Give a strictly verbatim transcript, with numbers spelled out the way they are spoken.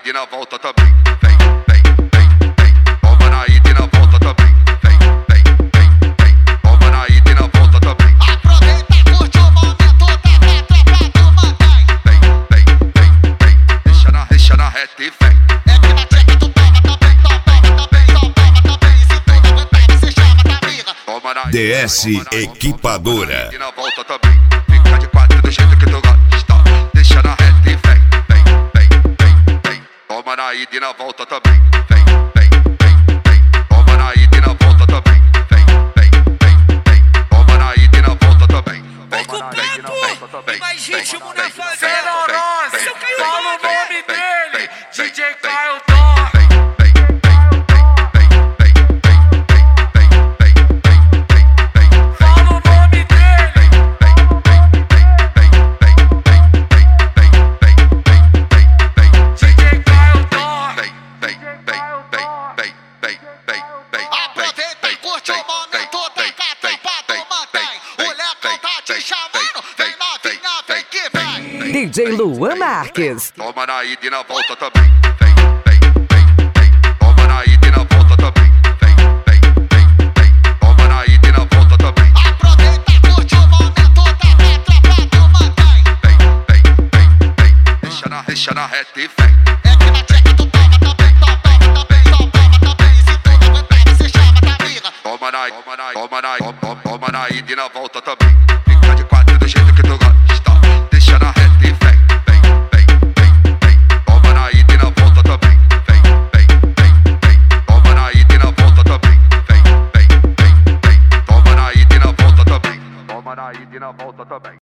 ida e na volta também. Vem, vem, vem, vem. Toma na ida e na volta também. Vem, vem, vem, vem. Toma na ida e na volta também. Aproveita, curte o momento da tropa do mantém. Vem, vem, vem, vem. Deixa na, deixa na reta e vem. É que na tcheca tu toma também, toma também, toma também. Se tu não aguentar, você chama da amiga. Toma na D S Equipadora. e na volta também. Fica de quatro do jeito que tu gosta. Deixa na reta e vem, vem, vem, vem, vem. Toma na ida e na volta também. Vem, vem, vem, vem. Toma na ida e na volta também. Vem, vem, vem, vem. Toma na ida e na volta também. Vem com o papo, mais ritmo na fazenda. Fala o nome dele, D J Caio Tom. D J Luan Marques. Toma na ida e na volta também. Vem, vem, vem, vem. Toma na ida e na volta também. Vem, vem, vem, vem. Toma na ida e na volta também. Aproveita, curte o momento da tropa do mantém. Vem, vem, vem, vem. Deixa na, deixa na reta e vem. É que na tcheca tu toma também, toma também, toma também. Se tu não aguentar, você chama da amiga. Toma na, toma na, toma na, toma, toma na ida e na volta também. Fica de quatro do jeito que tu gosta. Deixa na reta e vem, vem, vem, vem, vem. Toma na ida e na volta também. Vem, vem, vem, vem. Toma na ida e na volta também. Vem, vem, vem, vem. Toma na ida e na volta também. Toma na ida e na volta também.